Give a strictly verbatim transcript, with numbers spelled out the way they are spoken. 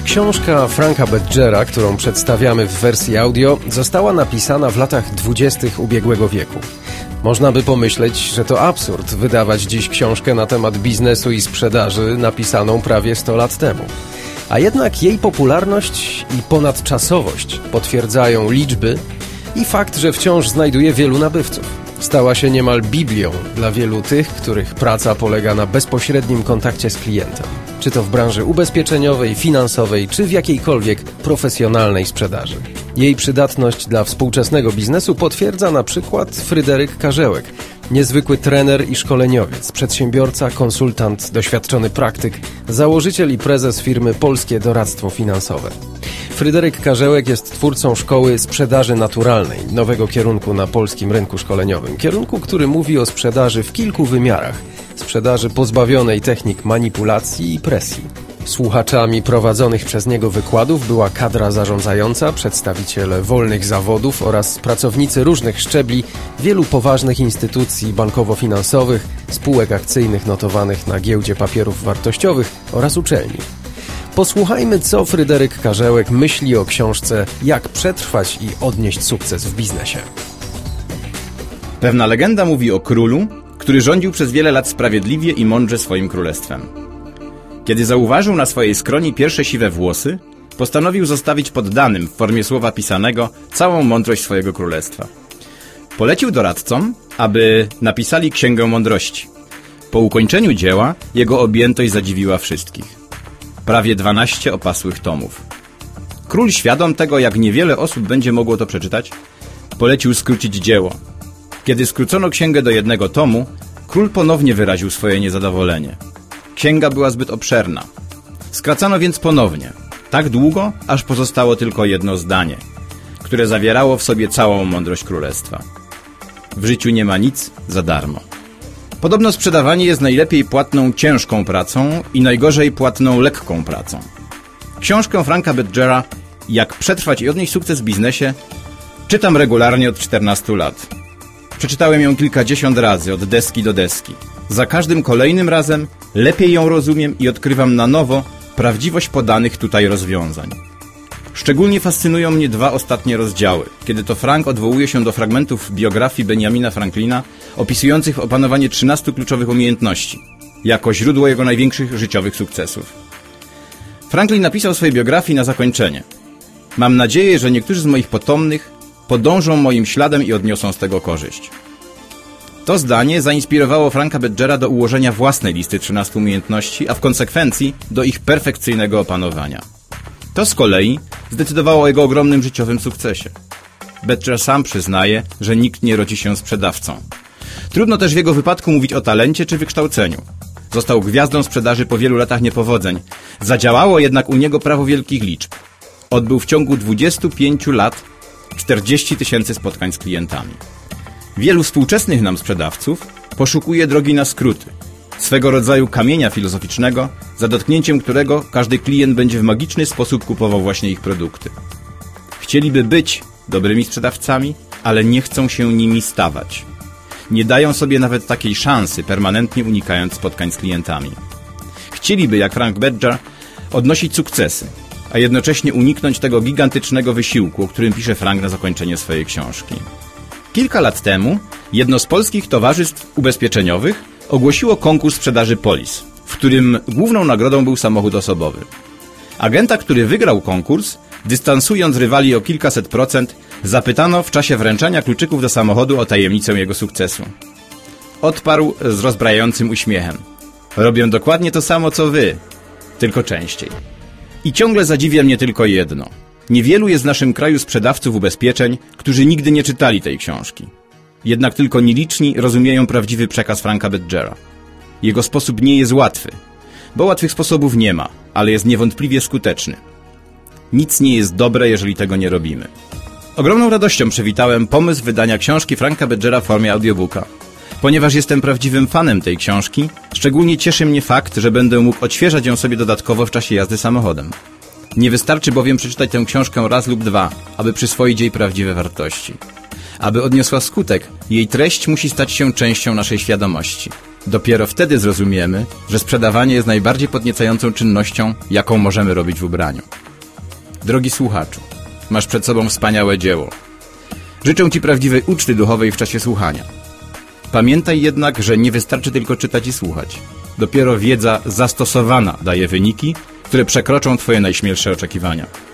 Książka Franka Badgera, którą przedstawiamy w wersji audio, została napisana w latach dwudziestych ubiegłego wieku. Można by pomyśleć, że to absurd wydawać dziś książkę na temat biznesu i sprzedaży napisaną prawie sto lat temu. A jednak jej popularność i ponadczasowość potwierdzają liczby i fakt, że wciąż znajduje wielu nabywców. Stała się niemal Biblią dla wielu tych, których praca polega na bezpośrednim kontakcie z klientem. Czy to w branży ubezpieczeniowej, finansowej, czy w jakiejkolwiek profesjonalnej sprzedaży. Jej przydatność dla współczesnego biznesu potwierdza na przykład Fryderyk Karzełek, niezwykły trener i szkoleniowiec, przedsiębiorca, konsultant, doświadczony praktyk, założyciel i prezes firmy Polskie Doradztwo Finansowe. Fryderyk Karzełek jest twórcą szkoły sprzedaży naturalnej, nowego kierunku na polskim rynku szkoleniowym. Kierunku, który mówi o sprzedaży w kilku wymiarach. Sprzedaży pozbawionej technik manipulacji i presji. Słuchaczami prowadzonych przez niego wykładów była kadra zarządzająca, przedstawiciele wolnych zawodów oraz pracownicy różnych szczebli wielu poważnych instytucji bankowo-finansowych, spółek akcyjnych notowanych na giełdzie papierów wartościowych oraz uczelni. Posłuchajmy, co Fryderyk Karzełek myśli o książce Jak przetrwać i odnieść sukces w biznesie. Pewna legenda mówi o królu, który rządził przez wiele lat sprawiedliwie i mądrze swoim królestwem. Kiedy zauważył na swojej skroni pierwsze siwe włosy, postanowił zostawić poddanym w formie słowa pisanego całą mądrość swojego królestwa. Polecił doradcom, aby napisali Księgę Mądrości. Po ukończeniu dzieła jego objętość zadziwiła wszystkich. Prawie dwanaście opasłych tomów. Król, świadom tego, jak niewiele osób będzie mogło to przeczytać, polecił skrócić dzieło. Kiedy skrócono księgę do jednego tomu, król ponownie wyraził swoje niezadowolenie. Księga była zbyt obszerna. Skracano więc ponownie, tak długo, aż pozostało tylko jedno zdanie, które zawierało w sobie całą mądrość królestwa. W życiu nie ma nic za darmo. Podobno sprzedawanie jest najlepiej płatną ciężką pracą i najgorzej płatną lekką pracą. Książkę Franka Badgera Jak przetrwać i odnieść sukces w biznesie czytam regularnie od czternastu lat. Przeczytałem ją kilkadziesiąt razy, od deski do deski. Za każdym kolejnym razem lepiej ją rozumiem i odkrywam na nowo prawdziwość podanych tutaj rozwiązań. Szczególnie fascynują mnie dwa ostatnie rozdziały, kiedy to Frank odwołuje się do fragmentów biografii Benjamina Franklina opisujących opanowanie trzynastu kluczowych umiejętności, jako źródło jego największych życiowych sukcesów. Franklin napisał w swojej biografii na zakończenie: mam nadzieję, że niektórzy z moich potomnych podążą moim śladem i odniosą z tego korzyść. To zdanie zainspirowało Franka Badgera do ułożenia własnej listy trzynastu umiejętności, a w konsekwencji do ich perfekcyjnego opanowania. To z kolei zdecydowało o jego ogromnym życiowym sukcesie. Badger sam przyznaje, że nikt nie rodzi się sprzedawcą. Trudno też w jego wypadku mówić o talencie czy wykształceniu. Został gwiazdą sprzedaży po wielu latach niepowodzeń. Zadziałało jednak u niego prawo wielkich liczb. Odbył w ciągu dwudziestu pięciu lat czterdzieści tysięcy spotkań z klientami. Wielu współczesnych nam sprzedawców poszukuje drogi na skróty, swego rodzaju kamienia filozoficznego, za dotknięciem którego każdy klient będzie w magiczny sposób kupował właśnie ich produkty. Chcieliby być dobrymi sprzedawcami, ale nie chcą się nimi stawać. Nie dają sobie nawet takiej szansy, permanentnie unikając spotkań z klientami. Chcieliby, jak Frank Badger, odnosić sukcesy, a jednocześnie uniknąć tego gigantycznego wysiłku, o którym pisze Frank na zakończenie swojej książki. Kilka lat temu jedno z polskich towarzystw ubezpieczeniowych ogłosiło konkurs sprzedaży polis, w którym główną nagrodą był samochód osobowy. Agenta, który wygrał konkurs, dystansując rywali o kilkaset procent, zapytano w czasie wręczania kluczyków do samochodu o tajemnicę jego sukcesu. Odparł z rozbrajającym uśmiechem: robię dokładnie to samo co wy, tylko częściej. I ciągle zadziwia mnie tylko jedno. Niewielu jest w naszym kraju sprzedawców ubezpieczeń, którzy nigdy nie czytali tej książki. Jednak tylko nieliczni rozumieją prawdziwy przekaz Franka Badgera. Jego sposób nie jest łatwy, bo łatwych sposobów nie ma, ale jest niewątpliwie skuteczny. Nic nie jest dobre, jeżeli tego nie robimy. Ogromną radością przywitałem pomysł wydania książki Franka Badgera w formie audiobooka. Ponieważ jestem prawdziwym fanem tej książki, szczególnie cieszy mnie fakt, że będę mógł odświeżać ją sobie dodatkowo w czasie jazdy samochodem. Nie wystarczy bowiem przeczytać tę książkę raz lub dwa, aby przyswoić jej prawdziwe wartości. Aby odniosła skutek, jej treść musi stać się częścią naszej świadomości. Dopiero wtedy zrozumiemy, że sprzedawanie jest najbardziej podniecającą czynnością, jaką możemy robić w ubraniu. Drogi słuchaczu, masz przed sobą wspaniałe dzieło. Życzę Ci prawdziwej uczty duchowej w czasie słuchania. Pamiętaj jednak, że nie wystarczy tylko czytać i słuchać. Dopiero wiedza zastosowana daje wyniki, które przekroczą Twoje najśmielsze oczekiwania.